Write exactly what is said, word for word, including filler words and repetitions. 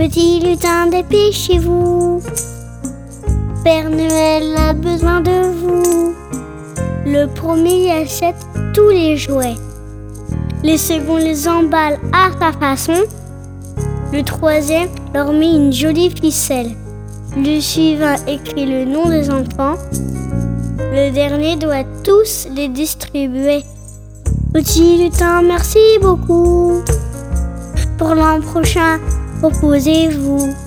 Petit lutin, dépêchez-vous. Père Noël a besoin de vous. Le premier achète tous les jouets. Les seconds les emballent à sa façon. Le troisième leur met une jolie ficelle. Le suivant écrit le nom des enfants. Le dernier doit tous les distribuer. Petit lutin, merci beaucoup. Pour l'an prochain, reposez-vous.